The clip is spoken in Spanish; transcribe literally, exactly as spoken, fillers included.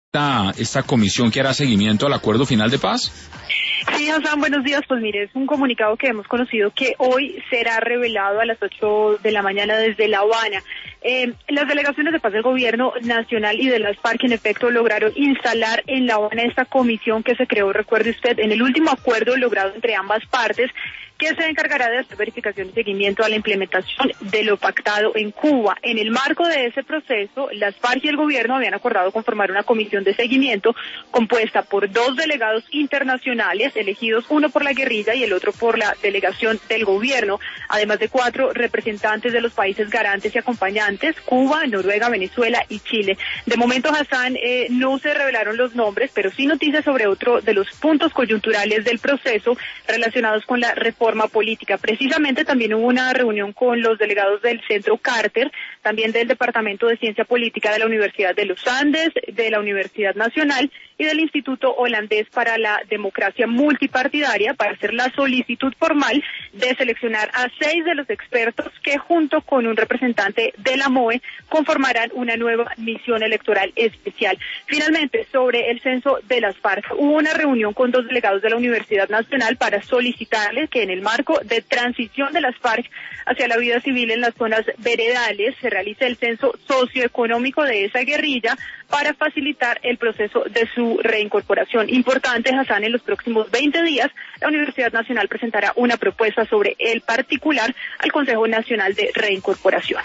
esta, esta comisión que hará seguimiento al acuerdo final de paz? Sí, Hassan, buenos días. Pues mire, es un comunicado que hemos conocido que hoy será revelado a las ocho de la mañana desde La Habana. Eh, las delegaciones de paz del gobierno nacional y de las FARC en efecto lograron instalar en La Habana esta comisión que se creó, recuerde usted, en el último acuerdo logrado entre ambas partes, que se encargará de hacer verificación y seguimiento a la implementación de lo pactado en Cuba. En el marco de ese proceso, las FARC y el gobierno habían acordado conformar una comisión de seguimiento compuesta por dos delegados internacionales, elegidos uno por la guerrilla y el otro por la delegación del gobierno, además de cuatro representantes de los países garantes y acompañantes, Cuba, Noruega, Venezuela y Chile. De momento, Hassan, eh, no se revelaron los nombres, pero sí noticias sobre otro de los puntos coyunturales del proceso relacionados con la reforma política. Precisamente también hubo una reunión con los delegados del Centro Carter, también del Departamento de Ciencia Política de la Universidad de los Andes, de la Universidad Nacional y del Instituto Holandés para la Democracia Multipartidaria, para hacer la solicitud formal de seleccionar a seis de los expertos que, junto con un representante de la M O E, conformarán una nueva misión electoral especial. Finalmente, sobre el censo de las FARC, hubo una reunión con dos delegados de la Universidad Nacional para solicitarles que en el marco de transición de las FARC hacia la vida civil en las zonas veredales se realice el censo socioeconómico de esa guerrilla para facilitar el proceso de su reincorporación. Importante, Hassan, en los próximos veinte días, la Universidad Nacional presentará una propuesta sobre el particular al Consejo Nacional de Reincorporación.